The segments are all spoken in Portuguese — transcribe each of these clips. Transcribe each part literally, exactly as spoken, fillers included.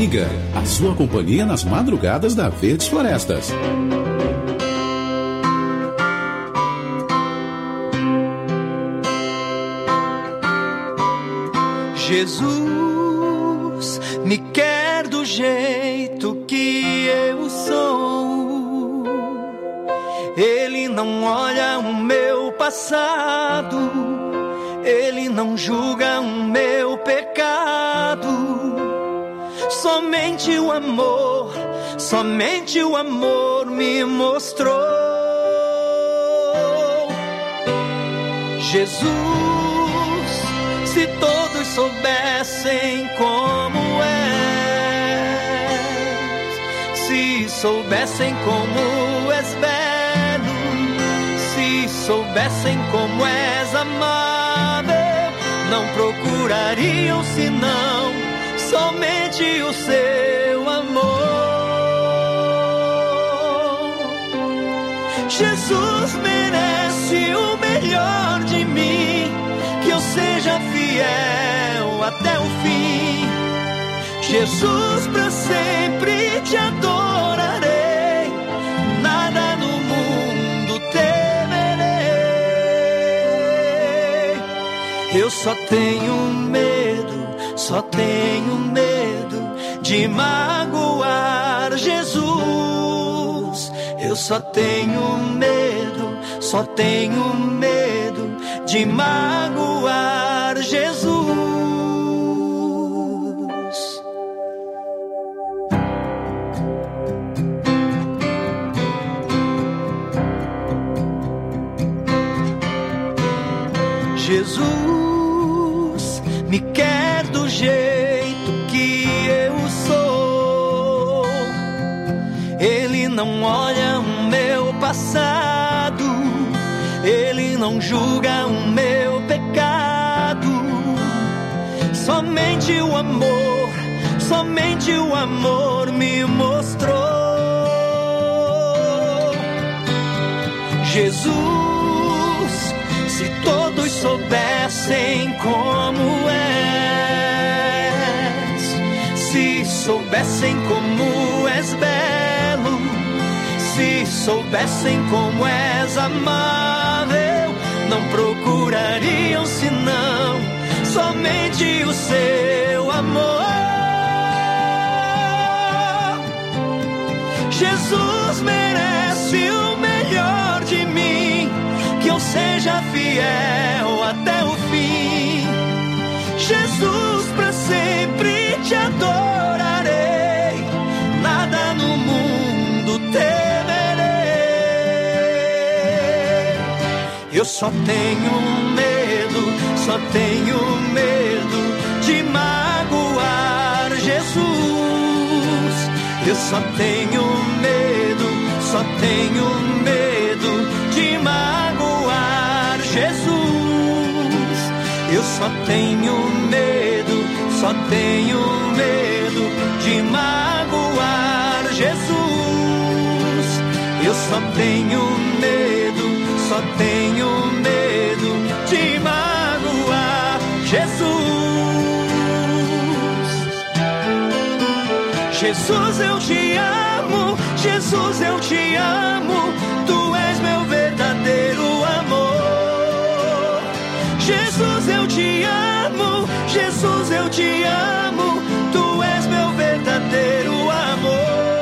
Amiga, a sua companhia nas madrugadas da Verdes Florestas. Jesus me quer do jeito que eu sou. Ele não olha o meu passado, Ele não julga o meu pecado. Somente o amor, somente o amor me mostrou. Jesus, se todos soubessem como és, se soubessem como és belo, se soubessem como és amável, não procurariam senão somente o seu amor. Jesus merece o melhor de mim, que eu seja fiel até o fim. Jesus, pra sempre te adorarei, nada no mundo temerei. Eu só tenho medo, só tenho medo de magoar Jesus. Eu só tenho medo, só tenho medo de magoar Jesus. Jesus me quer do jeito que eu sou. Ele não olha o meu passado, Ele não julga o meu pecado. Somente o amor, somente o amor me mostrou. Jesus, se todos soubessem como és, se soubessem como és belo, se soubessem como és amável, não procurariam senão somente o seu amor. Jesus merece o melhor de mim, que eu seja fiel até o fim. Jesus, pra sempre te adorarei, nada no mundo temerei. Eu só tenho medo, só tenho medo de magoar Jesus. Eu só tenho medo, só tenho medo de magoar Jesus. Eu só tenho medo, só tenho medo de magoar Jesus. Eu só tenho medo, só tenho medo de magoar Jesus. Jesus, eu te amo, Jesus, eu te amo, tu és meu verdadeiro amor. Jesus, eu te amo, Jesus, eu te amo, tu és meu verdadeiro amor.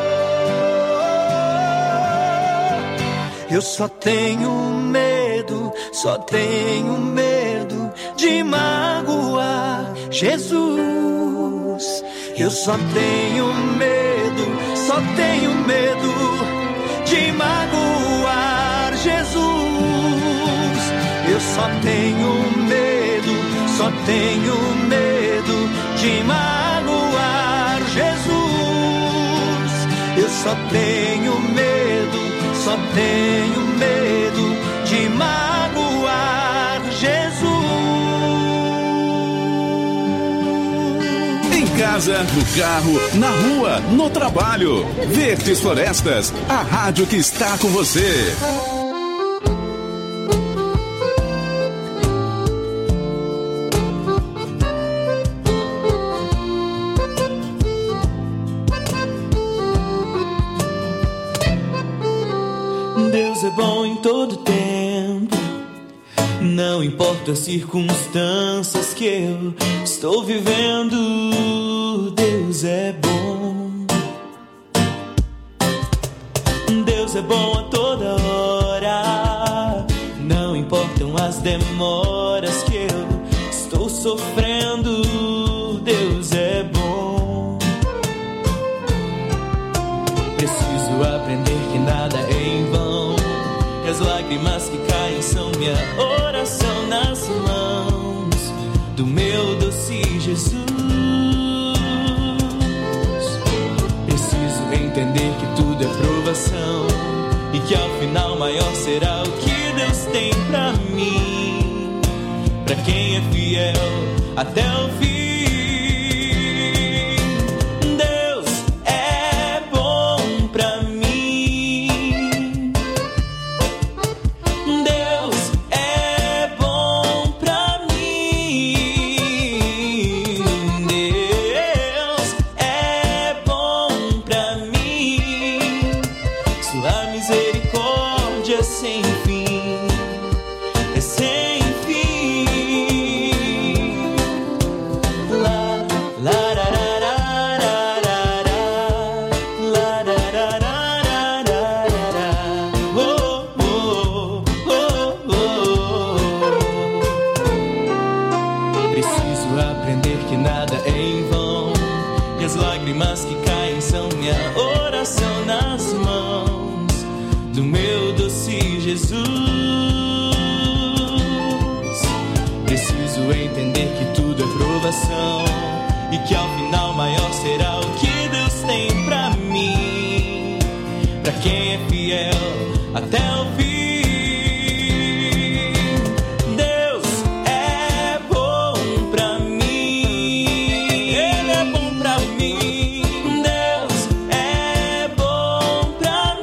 Eu só tenho medo, só tenho medo de magoar Jesus. Eu só tenho medo, só tenho medo de magoar Jesus. Eu só tenho medo, só tenho medo de magoar Jesus. Eu só tenho medo, só tenho medo de magoar Jesus. Em casa, no carro, na rua, no trabalho. Verdes Florestas, a rádio que está com você. todo tempo. Não importa as circunstâncias que eu estou vivendo, Deus é bom. Deus é bom a toda hora. Não importam as demoras que eu estou sofrendo, Deus é bom. Preciso aprender que nada é em vão, que as lágrimas que caem são minha oração nas mãos do meu doce Jesus. Preciso entender que tudo é provação e que ao final maior será o que Deus tem pra mim, pra quem é fiel até o fim. Deus é bom pra mim. Deus é bom pra mim. Deus é bom pra mim. Sua misericórdia é sem fim, é sem fim. La, la, ra, ra, ra, ra, ra, ra. La, ra, ra, ra, ra, ra, ra. Oh, oh, oh, oh. Preciso aprender que nada é em vão, e as lágrimas que caem são minha oração nas mãos do meu doce Jesus. Preciso entender que tudo é provação e que ao final maior será o que Deus tem pra mim, pra quem é fiel até o fim. Deus é bom pra mim, Ele é bom pra mim. Deus é bom pra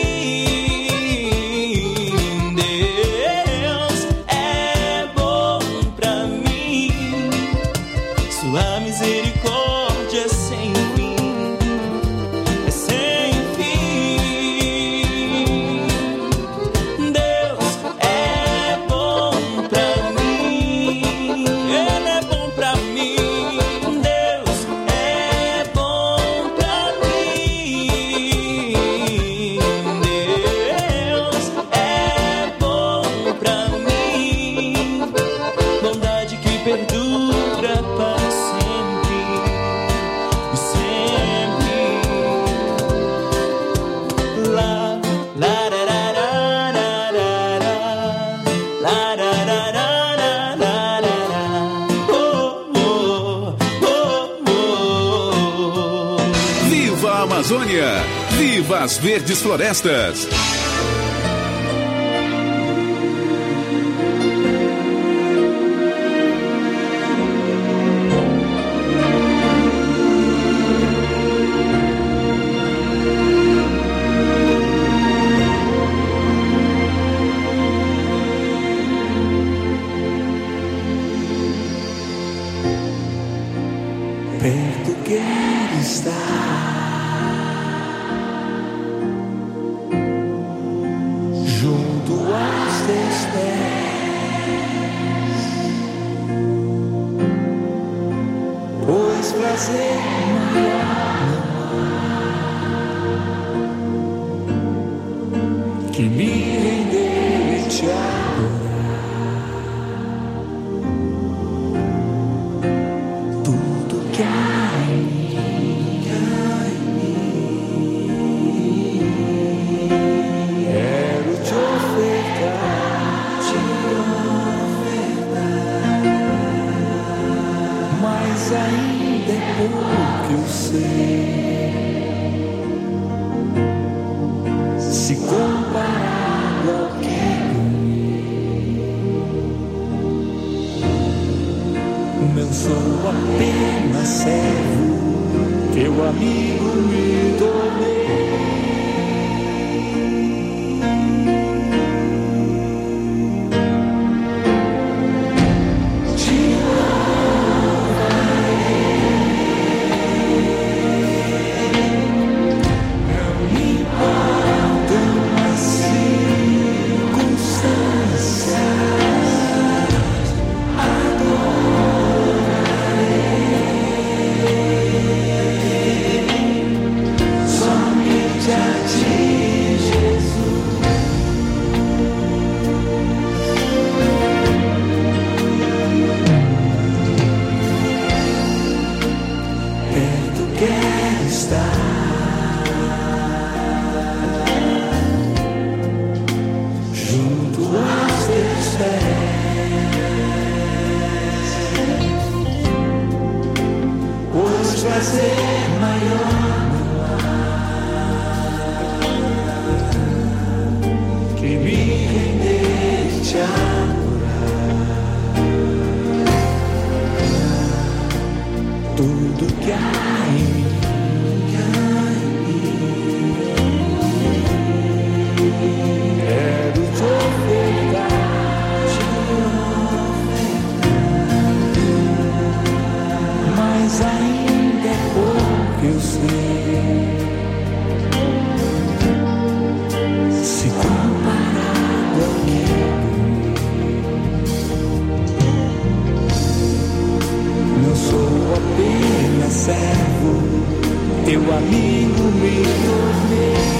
mim. Deus é bom pra mim. Sua misericórdia é sem fim, é sem fim. Deus é bom pra mim, Ele é bom pra mim. Deus é bom pra mim. Deus é bom pra mim. Bondade que perdura para sempre e sempre. La, la, ra, ra, ra, ra, ra, ra. La, ra, ra, ra, ra, ra, ra, ra. Oh, oh, oh, oh. Viva a Amazônia! Viva as verdes florestas! Perto quero estar, junto aos teus pés, pois prazer maior que me render e te adorar. Tudo que há em mim, quero te ofertar, te ofertar, mas ainda é pouco eu sei, se comparado ao que não sou apenas servo, teu amigo me tornei. Te louvarei, não me importam as circunstâncias. mas ainda é pouco eu sei. Se comparado ao que não sou apenas servo, teu amigo me tornei.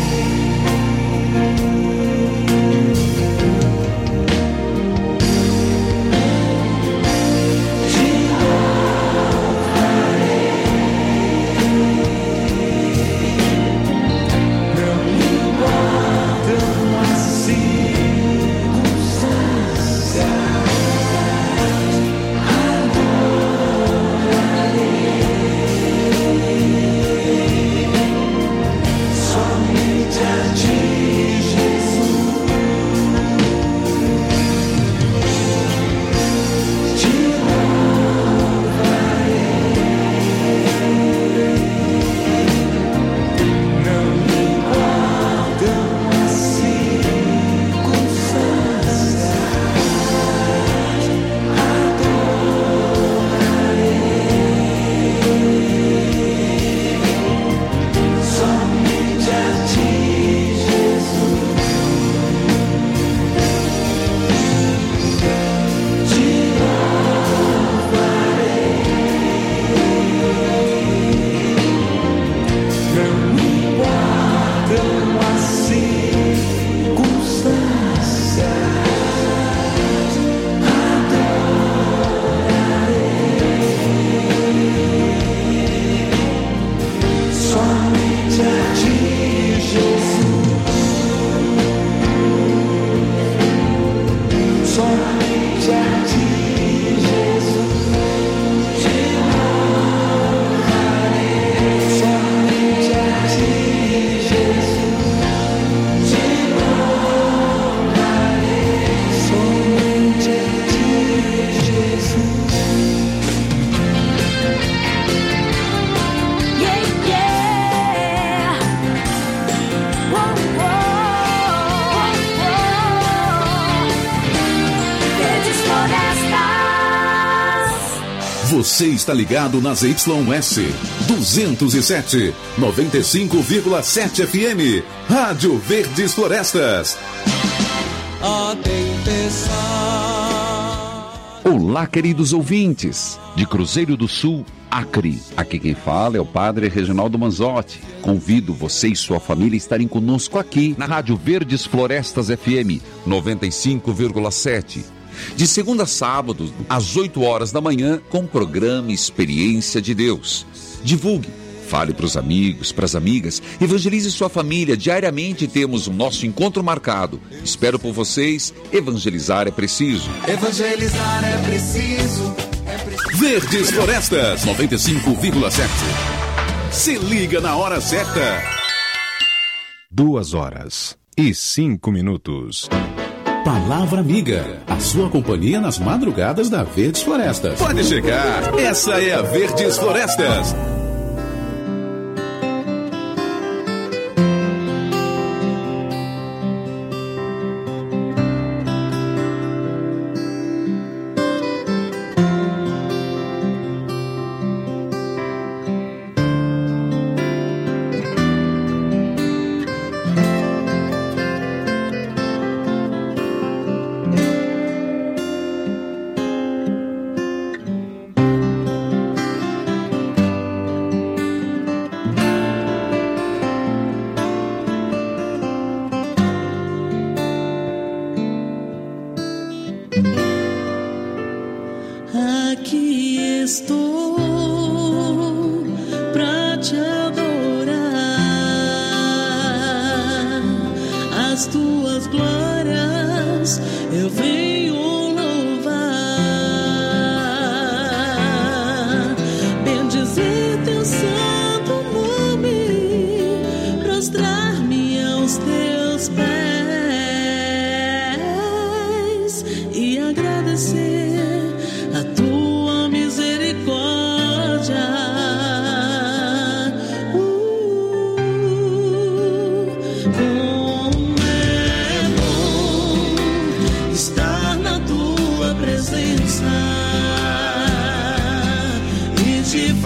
Você está ligado nas Y S duzentos e sete, noventa e cinco vírgula sete F M, Rádio Verdes Florestas. A tempestade. Olá, queridos ouvintes de Cruzeiro do Sul, Acre. Aqui quem fala é o Padre Reginaldo Manzotti. Convido você e sua família a estarem conosco aqui na Rádio Verdes Florestas F M noventa e cinco vírgula sete. De segunda a sábado, às oito horas da manhã, com o programa Experiência de Deus. Divulgue, fale para os amigos, para as amigas, evangelize sua família. Diariamente temos o nosso encontro marcado. Espero por vocês. Evangelizar é preciso. Evangelizar é preciso. É preciso. Verdes Florestas noventa e cinco vírgula sete. Se liga na hora certa. Duas horas e cinco minutos. Palavra Amiga, a sua companhia nas madrugadas da Verdes Florestas. Pode chegar, essa é a Verdes Florestas. E agradecer a tua misericórdia.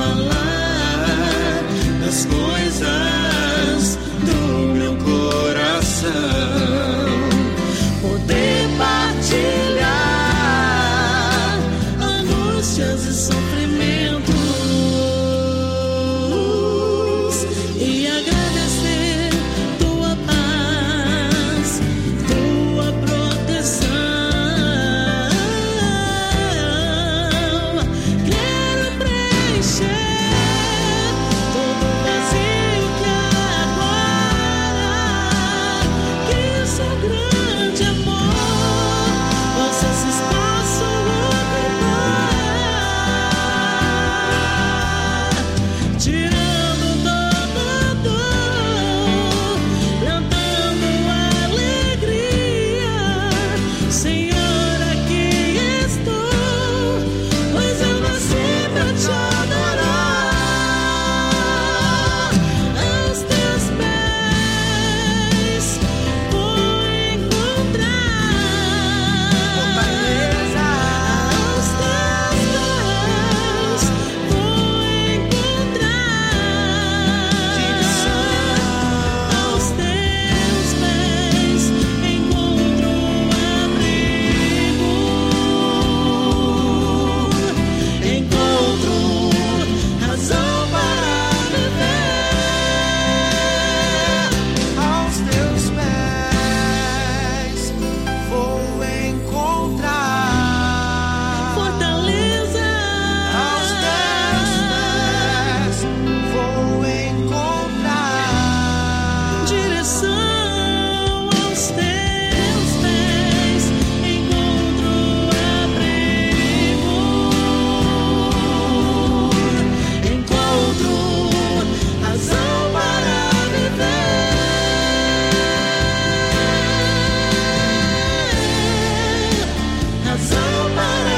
falar das coisas do meu coração, poder partilhar angústias e sofrimentos e agradecer tua paz, tua proteção. Quero preencher todo vazio que agora, que o seu grande amor possa esse espaço ocupar, tirando toda dor, plantando alegria. Senhor, aqui estou, pois eu nasci pra te adorar. Aos teus pés vou encontrar fortaleza. Aos teus pés vou encontrar direção. Aos teus pés encontro abrigo, encontro razão para viver. Aos teus pés vou encontrar fortaleza. Aos teus pés vou encontrar direção. Aos teus pés encontro abrigo, encontro razão para viver, razão para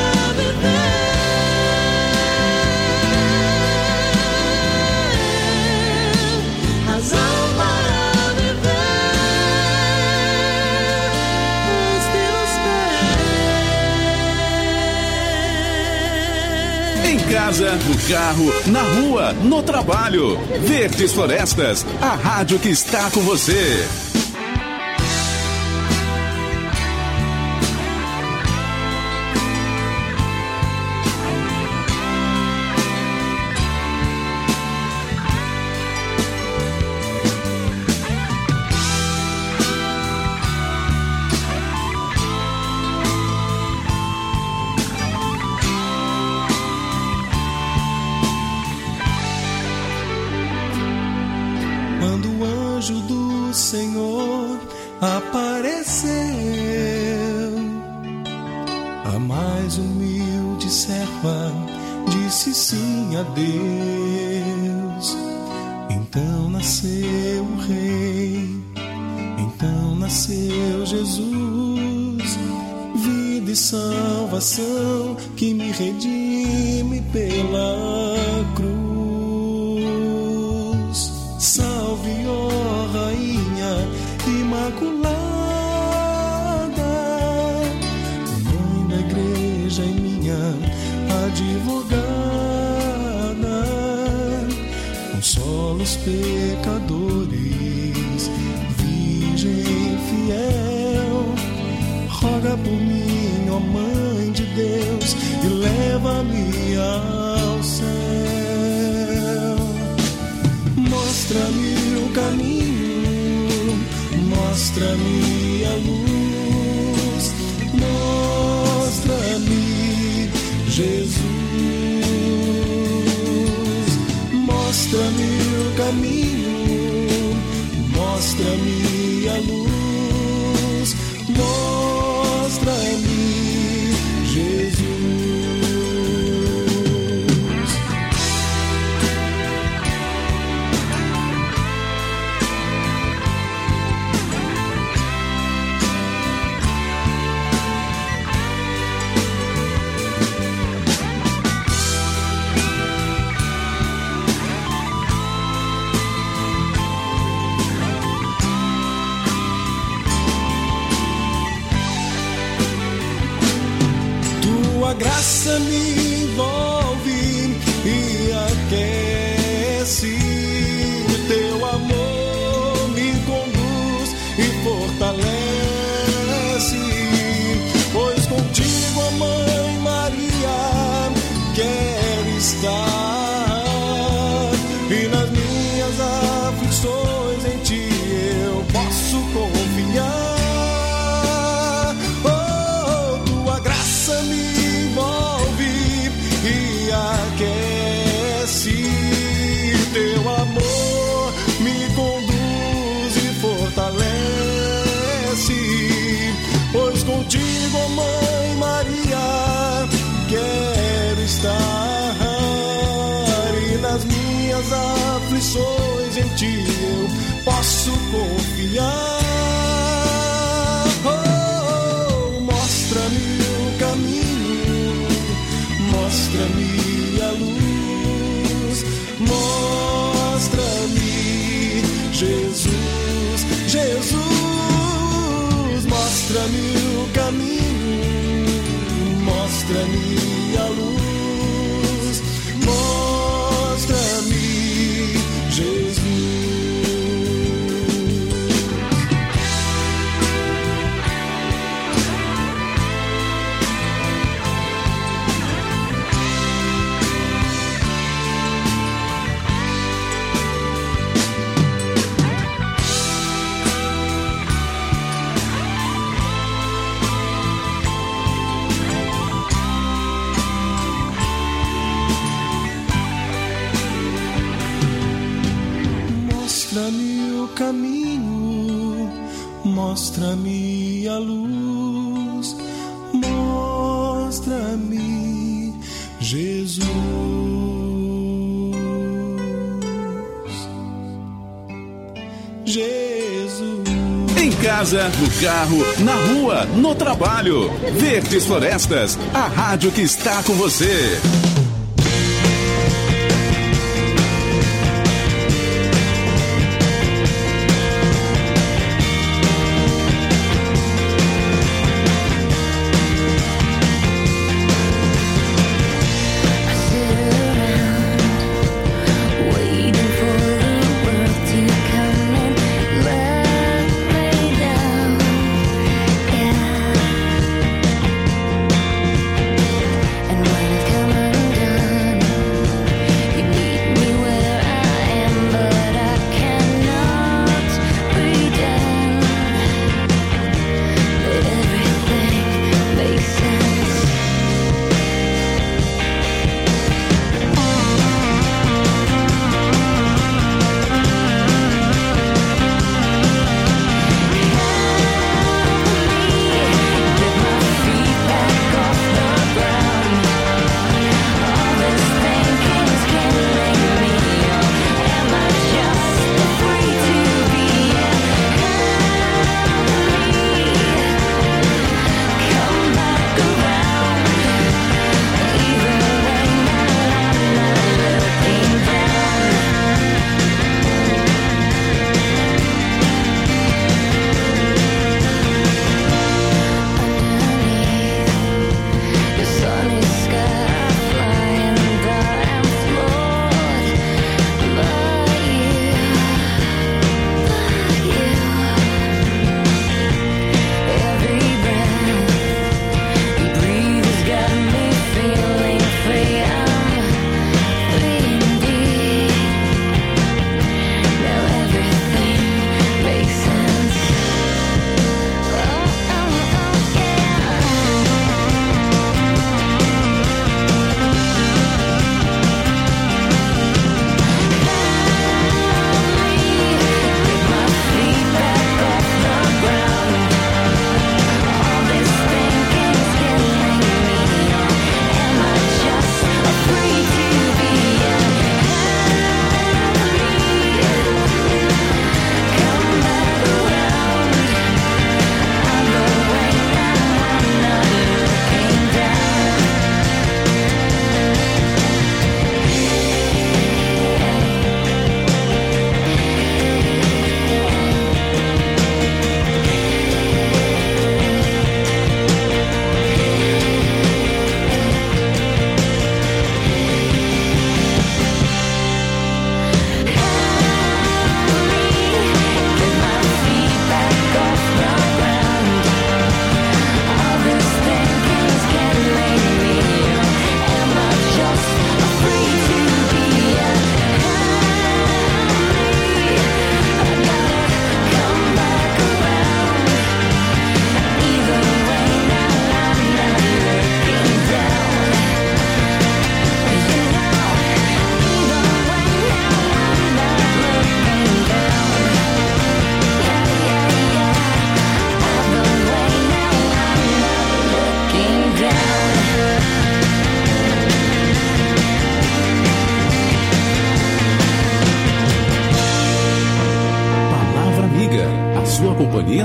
viver, razão para viver. Os teus pés. Em casa, no carro, na rua, no trabalho. Verdes Florestas, a rádio que está com você. Quando o anjo do Senhor apareceu, a mais humilde serva disse sim a Deus. Então nasceu o Rei, então nasceu Jesus, vida e salvação que me redime pela cruz. Salve, ó Rainha Imaculada, mãe da igreja e minha advogada, consola os pecadores, Virgem fiel, roga por mim, ó Mãe de Deus, e leva-me ao céu. Mostra-me o caminho, mostra-me a luz, mostra-me Jesus. Mostra-me o caminho, mostra-me a luz, mostra-me Jesus. Tua graça me envolve e aquece posso confiar. Oh, tua graça me envolve e aquece. Teu amor me conduz e fortalece. Pois contigo, oh Mãe Maria, quero estar. E nas minhas aflições em ti eu posso confiar. Oh, mostra-me o caminho, mostra-me a luz, mostra-me Jesus, Jesus, mostra-me o caminho, mostra-me a luz, mostra-me Jesus. Mostra-me o caminho, mostra-me a luz, mostra-me Jesus. Jesus. Em casa, no carro, na rua, no trabalho. Verdes Florestas, a rádio que está com você. And when I come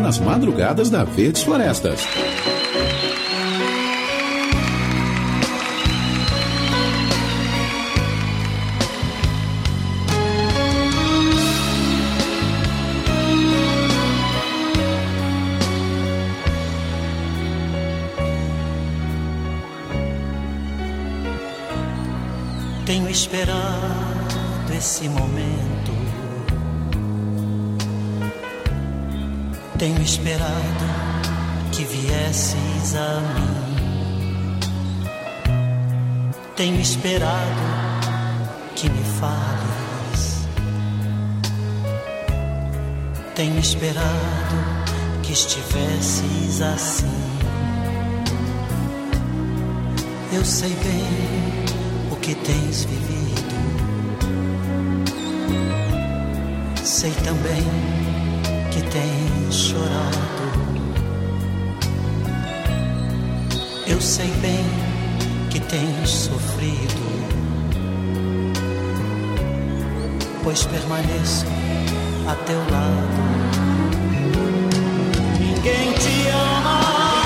nas madrugadas da Verdes Florestas. Tenho esperado esse momento, tenho esperado que viesses a mim, tenho esperado que me fales, tenho esperado que estivesses assim. Eu sei bem o que tens vivido, sei também que tens chorado. Eu sei bem que tens sofrido, pois permaneço a teu lado. Ninguém te ama.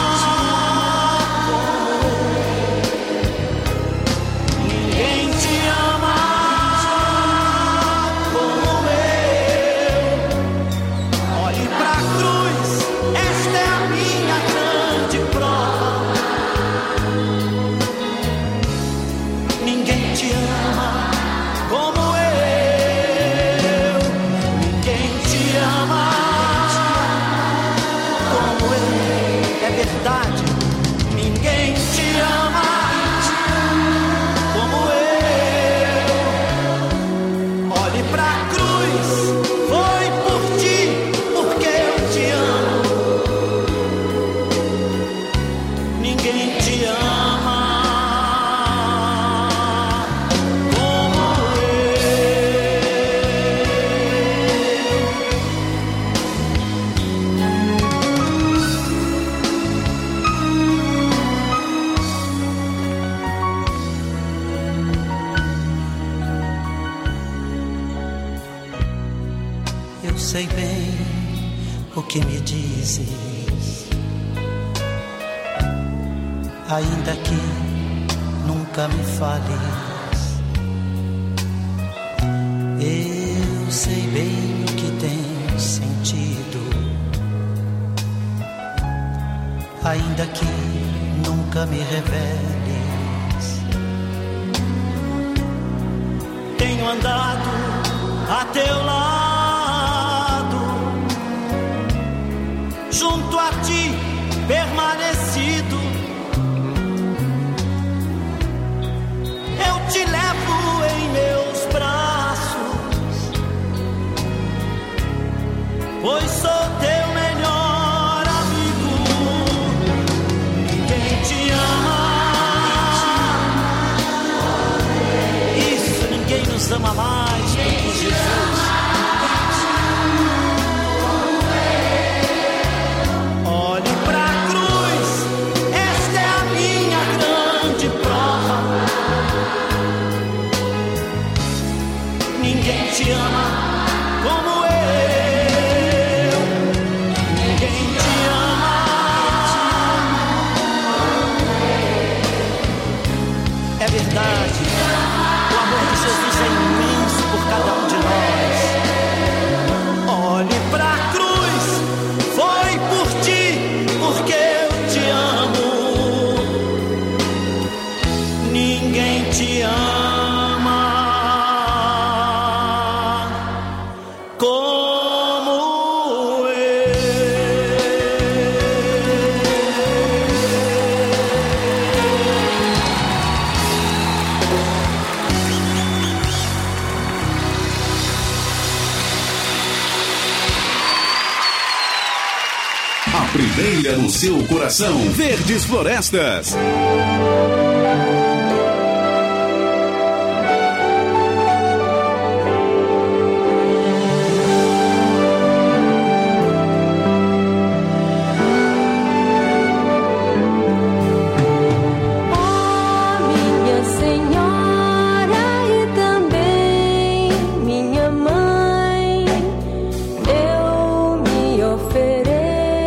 Sei bem o que me dizes, ainda que nunca me fales. Eu sei bem o que tenho sentido, ainda que nunca me reveles. Tenho andado a teu lado, junto a ti permanecido. Eu te levo em meus braços, pois sou teu melhor amigo. Ninguém te ama, isso, ninguém nos ama mais do que Jesus. Ninguém te ama como eu, ninguém te ama. É verdade, o amor de Jesus é imenso por cada um de nós. Olhe pra cruz, foi por ti, porque eu te amo. Ninguém te ama. Primeira no seu coração, Verdes Florestas. Ofereço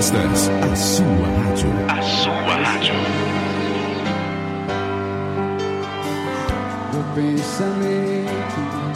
Florestas, a sua rádio. A sua rádio. Meu pensamento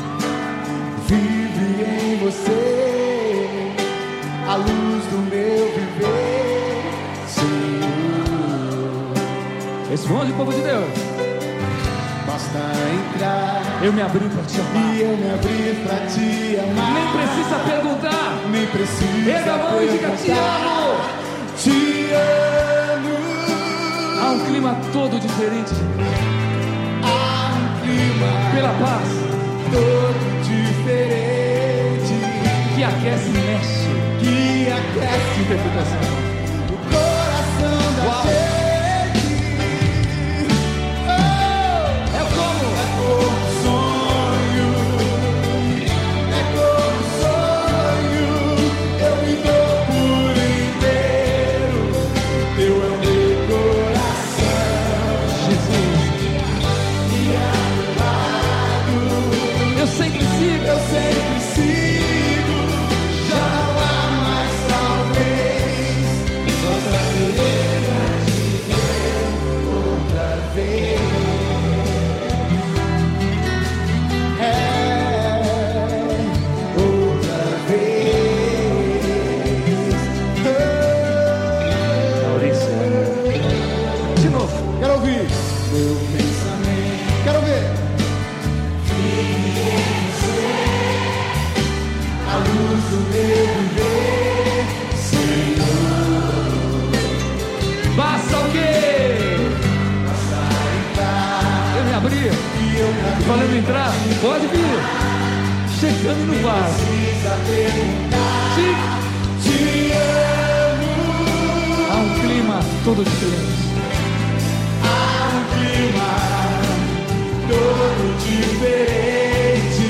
vive em você, a luz do meu viver, Senhor. Responde, povo de Deus. Basta entrar, eu me abri para te amar. E eu me abri para te amar. Nem precisa perguntar, nem precisa. Erga a mão e diga: te amo. Te amo. Há um clima todo diferente. Há um clima pela paz todo diferente, que aquece e mexe, que aquece interpretação. O coração da Uau. gente. Eu sempre sigo, eu sempre sigo. Já não há mais talvez. Outra vez, outra vez. É, outra vez. Maurício, de novo. Quero ouvir. Meu pensamento. Quero ver. A luz do meu viver, Senhor. Basta o quê? Basta entrar. Eu me abri. E eu me abri. Falando entrar, pode vir. Chegando no bar. Precisa perguntar. Te, te amo. Há um clima todo diferente. Há um clima todo diferente.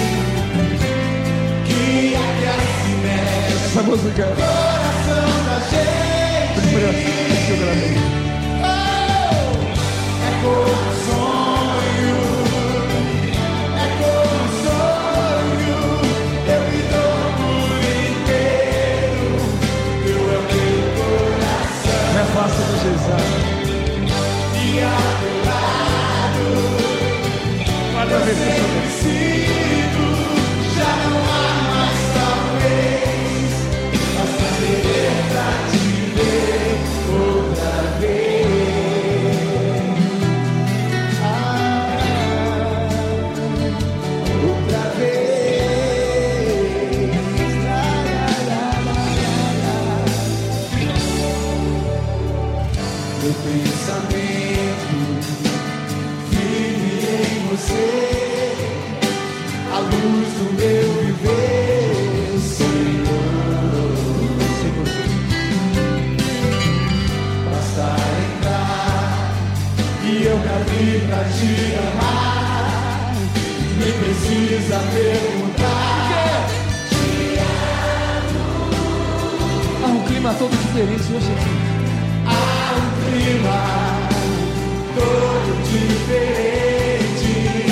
Essa música é coração da gente. Que eu gravei. Oh, é como um sonho, é como um sonho. Eu me dou por inteiro. Eu é o meu coração. Não é fácil do Jesus. E ao teu lado, Guarda a vez que eu preciso. Já não há mais talvez. Basta querer pra te ver outra vez. Ah, outra vez. La, la, la, la, la. Meu pensamento vive em você. A luz do meu viver, Senhor. Basta entrar e eu me abri pra te amar. Nem precisa perguntar. Te amo. Há um clima todo diferente hoje aqui. Há um clima todo diferente.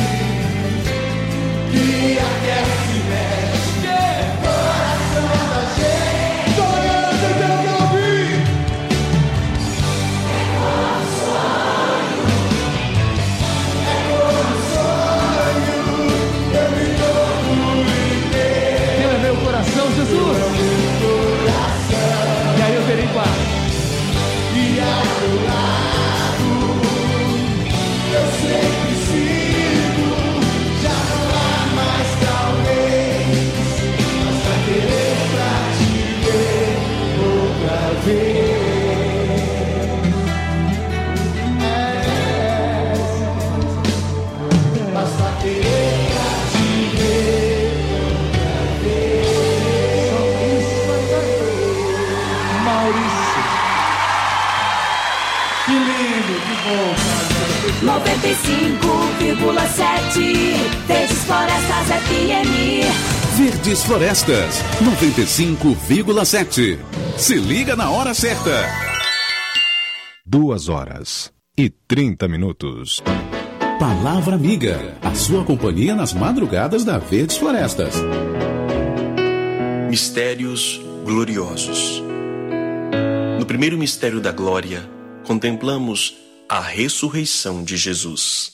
Que aquece e mexe, é coração da gente. Tô olhando, eu quero ouvir. É como um sonho, é como um sonho. Eu me dou por inteiro. Teu é meu coração, Jesus. Meu coração. E aí eu terei paz. E ao teu lado, eu sempre sigo. Já não há mais talvez. Basta querer pra te ver outra vez. É, basta querer pra te ver outra vez. Maurício. Que lindo, que bom, cara. noventa e cinco vírgula sete Verdes Florestas F M. Verdes Florestas, noventa e cinco vírgula sete. Se liga na hora certa. Duas horas e trinta minutos. Palavra Amiga, a sua companhia nas madrugadas da Verdes Florestas. Mistérios gloriosos. primeiro mistério da glória, contemplamos a ressurreição de Jesus.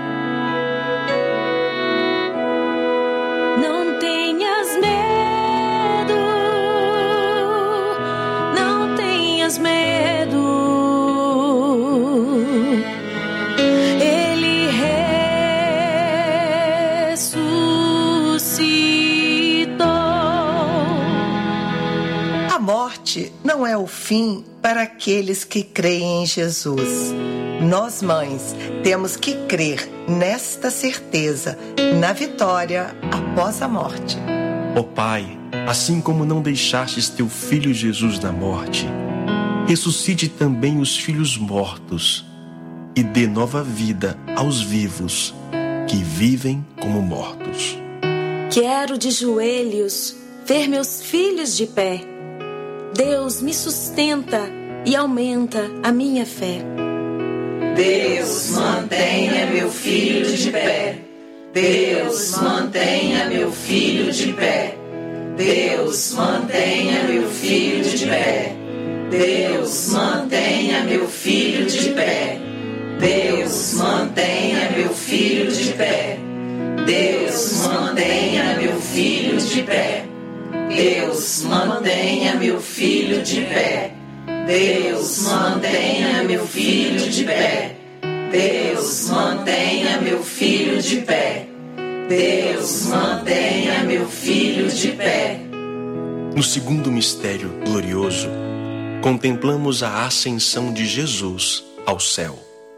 Não tenhas medo, não tenhas medo. Ele ressuscitou. A morte não é o fim para aqueles que creem em Jesus. Nós, mães, temos que crer nesta certeza, na vitória após a morte. Ó Pai, assim como não deixastes teu Filho Jesus na morte, ressuscite também os filhos mortos e dê nova vida aos vivos que vivem como mortos. Quero de joelhos ver meus filhos de pé. Deus me sustenta e aumenta a minha fé. Deus, mantenha meu filho de pé. Deus, mantenha meu filho de pé. Deus, mantenha meu filho de pé. Deus, mantenha meu filho de pé. Deus, mantenha meu filho de pé. Deus, mantenha meu filho de pé. Deus, mantenha meu filho de pé. Deus, mantenha meu filho de pé. Deus, mantenha meu filho de pé. Deus, mantenha meu filho de pé. No segundo mistério glorioso, contemplamos a ascensão de Jesus ao céu.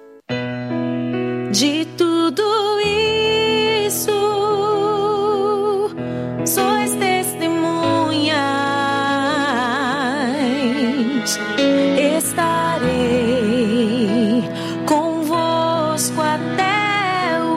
De tudo isso, sois testemunhas. Estarei convosco até o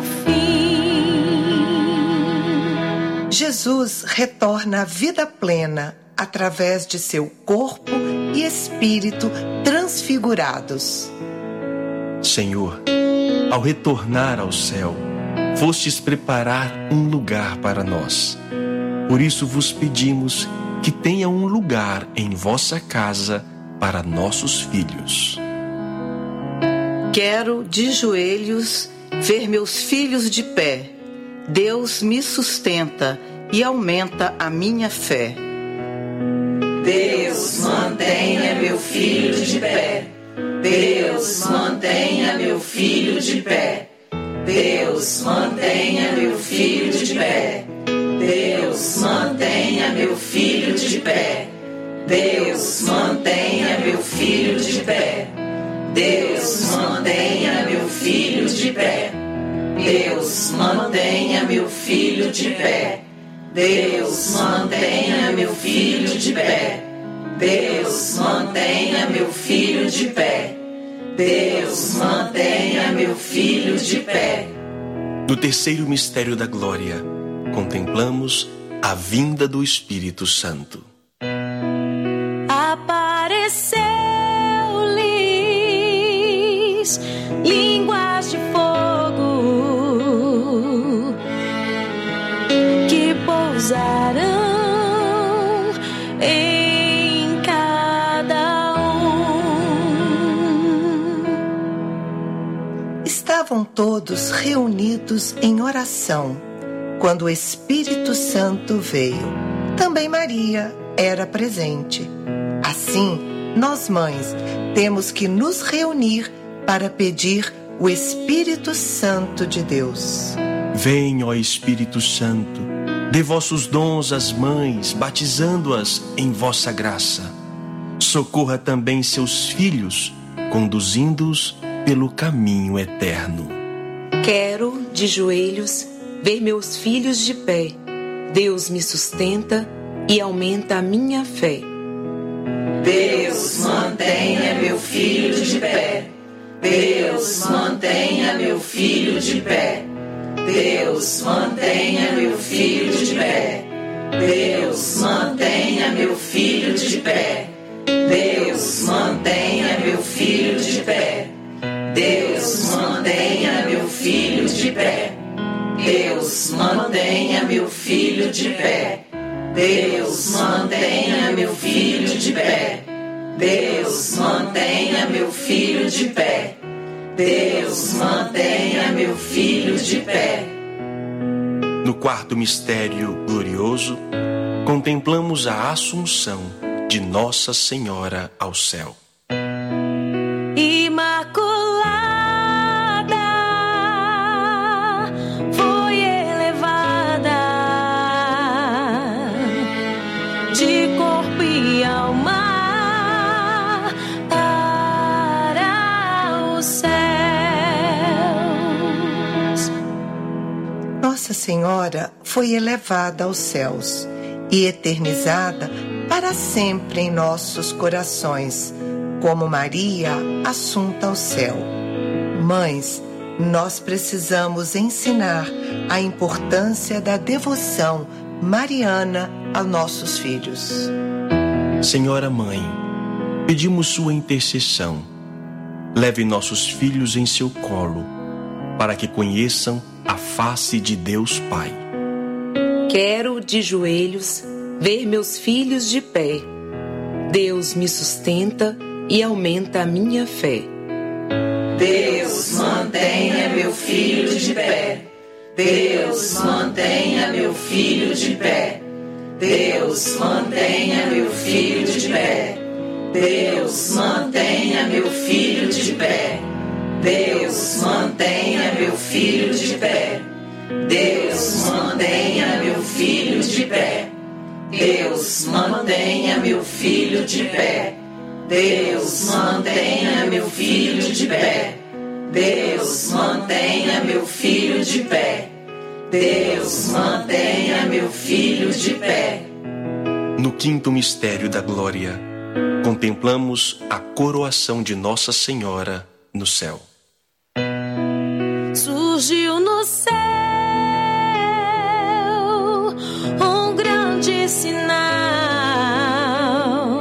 fim. Jesus retorna à vida plena através de seu corpo e espírito transfigurados. Senhor, ao retornar ao céu, fostes preparar um lugar para nós. Por isso vos pedimos que tenha um lugar em vossa casa para nossos filhos. Quero de joelhos ver meus filhos de pé. Deus me sustenta e aumenta a minha fé. Deus, mantenha meu filho de pé. Deus, mantenha meu filho de pé. Deus, mantenha meu filho de pé. Deus, mantenha meu filho de pé. Deus, mantenha meu filho de pé. Deus, mantenha meu filho de pé. Deus, mantenha meu filho de pé. Deus, mantenha meu filho de pé. Deus, mantenha meu filho de pé. Deus, mantenha meu filho de pé. No terceiro mistério da glória, contemplamos a vinda do Espírito Santo. Apareceu-lhes línguas de fogo que pousarão em cada um. Estavam todos reunidos em oração quando o Espírito Santo veio. Também Maria era presente. Assim, nós mães temos que nos reunir para pedir o Espírito Santo de Deus. Vem, ó Espírito Santo, dê vossos dons às mães, batizando-as em vossa graça. Socorra também seus filhos, conduzindo-os pelo caminho eterno. Quero, de joelhos, ver meus filhos de pé. Deus me sustenta e aumenta a minha fé. Deus, mantenha meu filho de pé. Deus, mantenha meu filho de pé. Deus, mantenha meu filho de pé. Deus, mantenha meu filho de pé. Deus, mantenha meu filho de pé. Deus, mantenha meu filho de pé. Deus, mantenha meu filho de pé. Deus, mantenha meu filho de pé. Deus, mantenha meu filho de pé. Deus, mantenha meu filho de pé. No quarto mistério glorioso, contemplamos a Assunção de Nossa Senhora ao céu. Imaculada foi elevada de corpo e alma para os céus. Nossa Senhora foi elevada aos céus e eternizada para sempre em nossos corações, como Maria assunta ao céu. Mães, nós precisamos ensinar a importância da devoção mariana a nossos filhos. Senhora Mãe, pedimos sua intercessão. Leve nossos filhos em seu colo, para que conheçam a face de Deus Pai. Quero, de joelhos, ver meus filhos de pé. Deus me sustenta e aumenta a minha fé. Deus, mantenha meu filho de pé. Deus, mantenha meu filho de pé. Deus, mantenha meu filho de pé. Deus, mantenha meu filho de pé. Deus, mantenha meu filho de pé. Deus, mantenha meu filho de pé. Deus, mantenha meu filho de pé. Deus, mantenha meu filho de pé. Deus, mantenha meu filho de pé. Deus, mantenha meu filho de pé. No quinto mistério da glória, contemplamos a coroação de Nossa Senhora no céu. Surgiu no céu um grande sinal,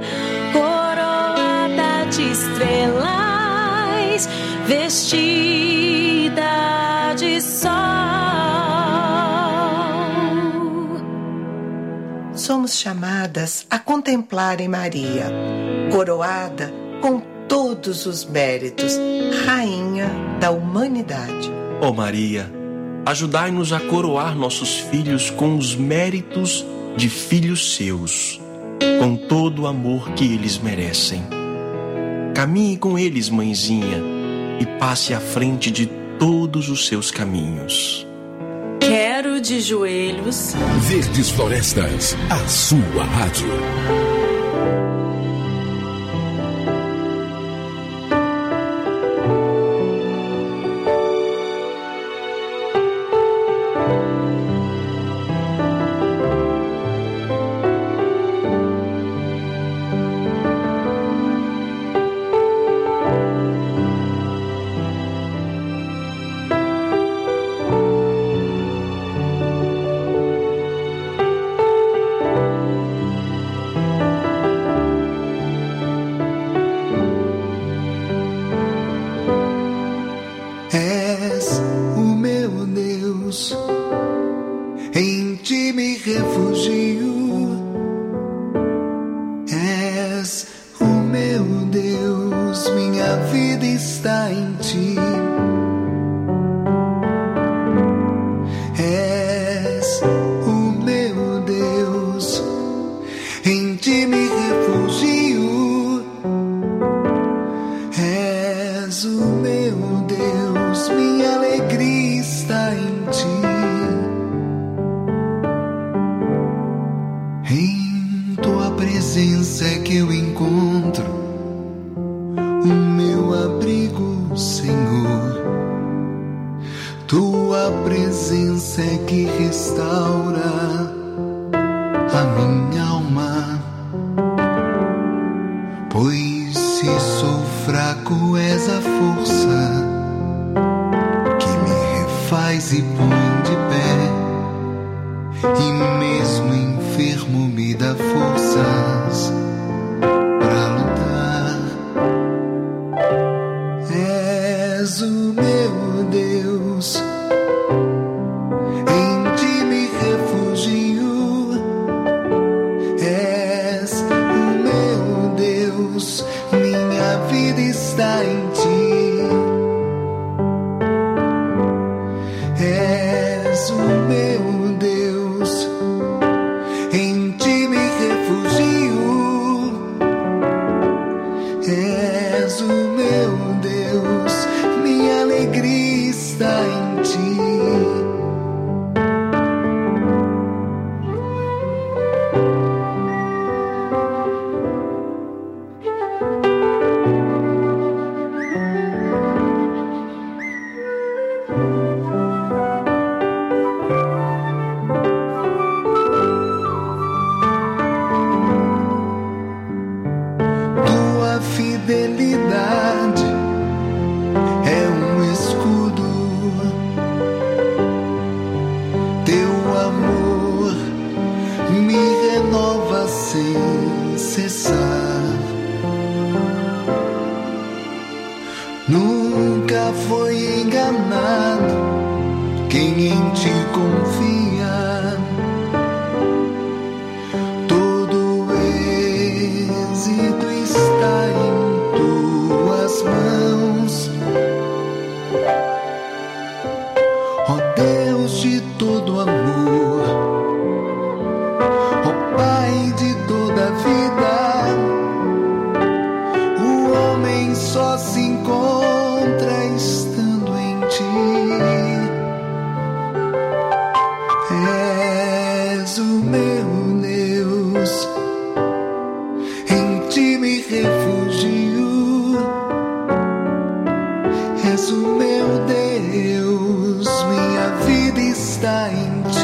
coroada de estrelas, vestida de sol. Somos chamadas a contemplar em Maria, coroada com todos os méritos, Rainha da humanidade. Ó Maria, ajudai-nos a coroar nossos filhos com os méritos de filhos seus, com todo o amor que eles merecem. Caminhe com eles, mãezinha, e passe à frente de todos os seus caminhos. Quero, de joelhos, Verdes Florestas, a sua rádio. És o meu Deus. Deus, minha vida está em ti. És o meu Deus, em ti me refugio. És o meu Deus, minha alegria está em ti. Nunca foi enganado quem em ti confia. Todo êxito está em tuas mãos, ó Deus de todo amor, ó Pai de toda a vida. O homem só se encontra estando em ti. És o meu Deus, em ti me refugio. És o meu Deus, minha vida está em ti.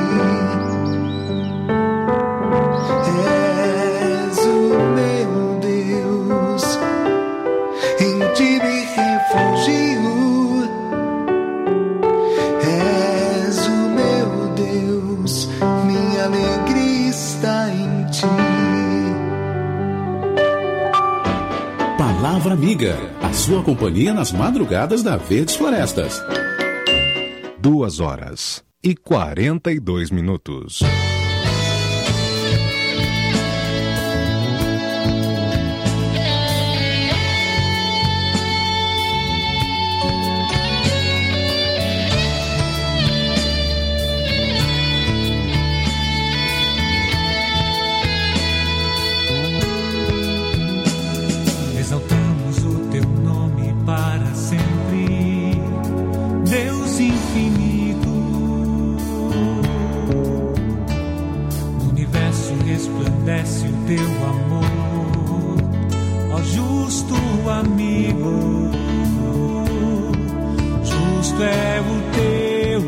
És o meu Deus, em ti me refugio. És o meu Deus, minha alegria está em ti. Palavra Amiga, a sua companhia nas madrugadas da Verdes Florestas. Duas horas e quarenta e dois minutos. Exaltamos o teu nome para sempre, Deus infinito. No universo resplandece o teu amor, ó justo amigo. Justo é o teu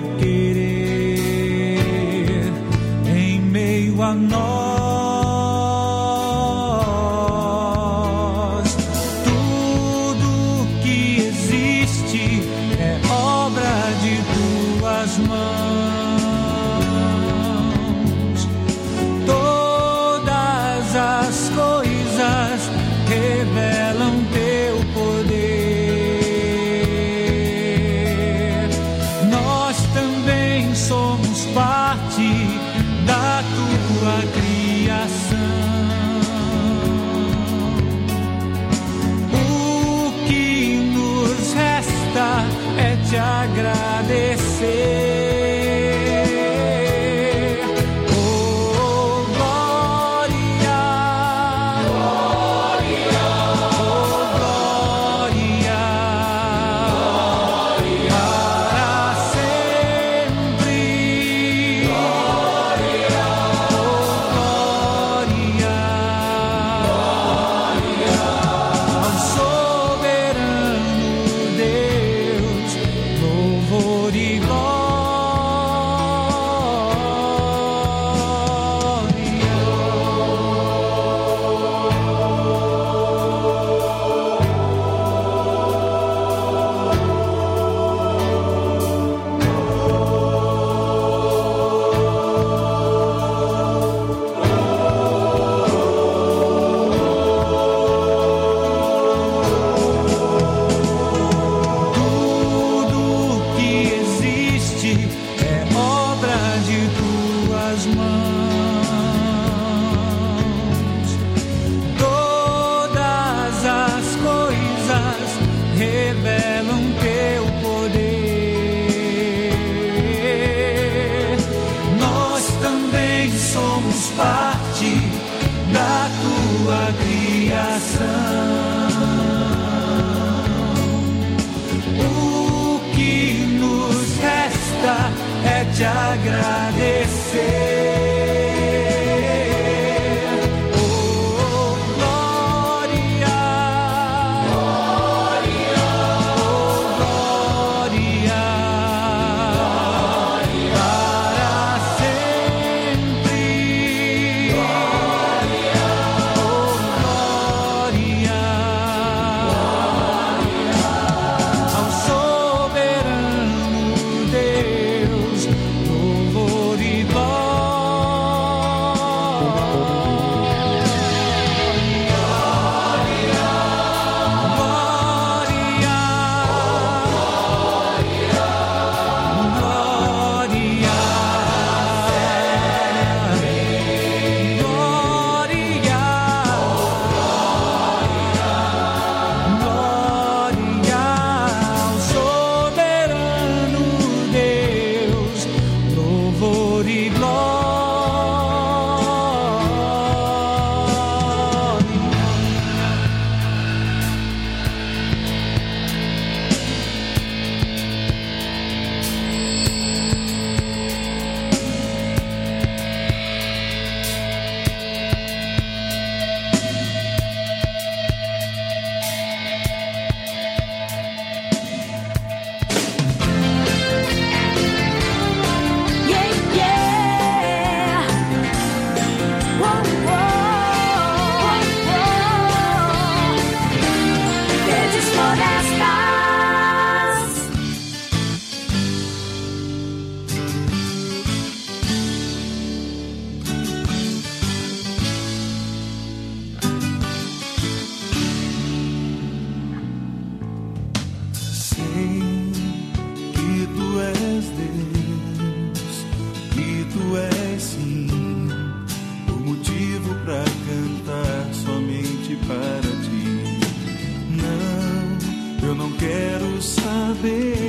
querer em meio a nós. Mãos, todas as coisas revelam teu poder. Nós também somos parte da tua criação. O que nos resta é te agradecer. Soberano Deus, louvor e glória. te agradecer. Eu não quero saber